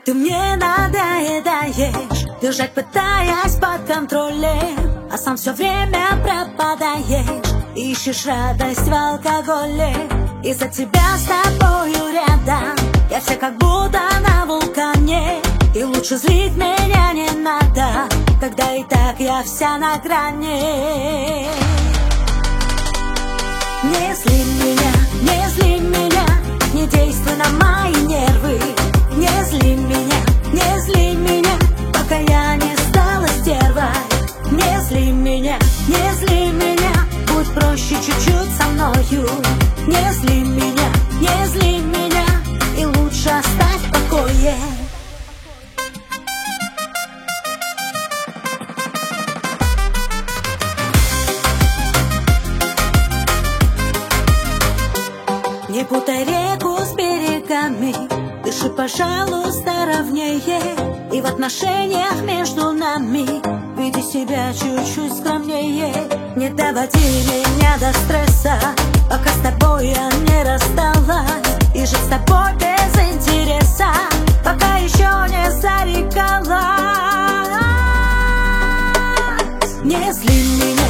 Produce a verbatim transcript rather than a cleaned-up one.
Ты мне надоедаешь, держать пытаясь под контролем, а сам все время пропадаешь, ищешь радость в алкоголе. Из-за тебя с тобою рядом я вся как будто на вулкане, и лучше злить меня не надо, когда и так я вся на грани. Не зли меня, не зли меня, не действуй на мои нервы. Не зли меня, не зли меня, пока я не стала стервой. Не зли меня, не зли меня, будь проще чуть-чуть со мною. Не зли меня, не зли меня, и лучше оставь в покое. Не путай реку с берегами, дыши, пожалуйста, ровнее. И в отношениях между нами веди себя чуть-чуть скромнее. Не доводи меня до стресса, пока с тобой я не рассталась, и жить с тобой без интереса, пока еще не зарекалась. Не зли меня,